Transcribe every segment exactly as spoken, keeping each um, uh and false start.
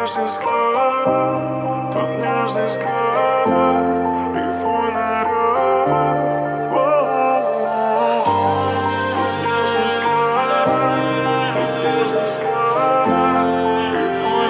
нежный взгляд, тот нежный взгляд, и твой наряд. Тот нежный взгляд, тот нежный взгляд, и твой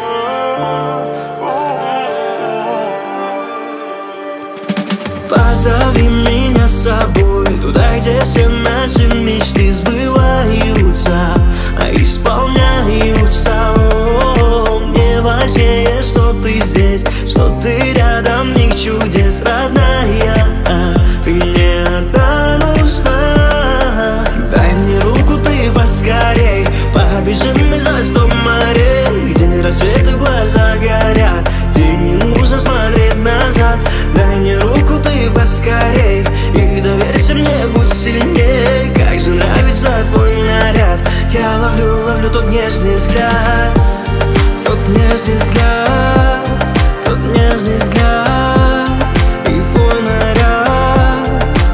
наряд. Позови меня с собой туда, где все наши мечты сбываются, а исполняются. О, мне важнее, что ты здесь, что ты рядом, миг чудес, родная. Ты мне одна нужна. Дай мне руку ты поскорей, побежим мы за сто морей, где рассветы глаза горят, где не нужно смотреть назад. Дай мне руку ты поскорей и доверься мне, будь сильней. Как же нравится твой наряд, я ловлю, ловлю тот нежный взгляд, тот нежный взгляд, тот нежный взгляд, и твой наряд.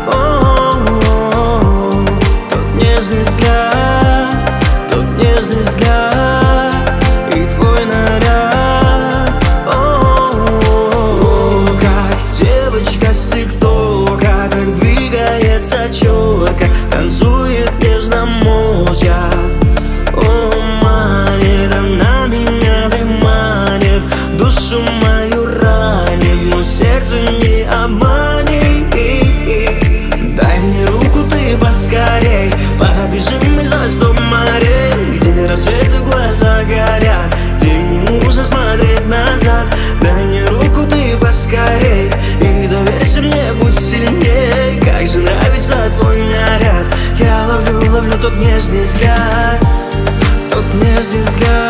О-о-о-о. Тот нежный взгляд, тот нежный взгляд, и твой наряд. О-о-о-о. Как девочка с тиктока, так двигается четко, танцует нежно, молча. О, манит, она меня приманит, душу мою ранит, но сердце не обманет. Дай мне руку ты поскорей, побежим мы за сто морей, где рассветы глаза горят, где не нужно смотреть назад. Дай мне руку ты поскорей и доверься мне, будь сильней. Как же нравится твой наряд, я ловлю, ловлю тот нежный взгляд, тот нежный взгляд.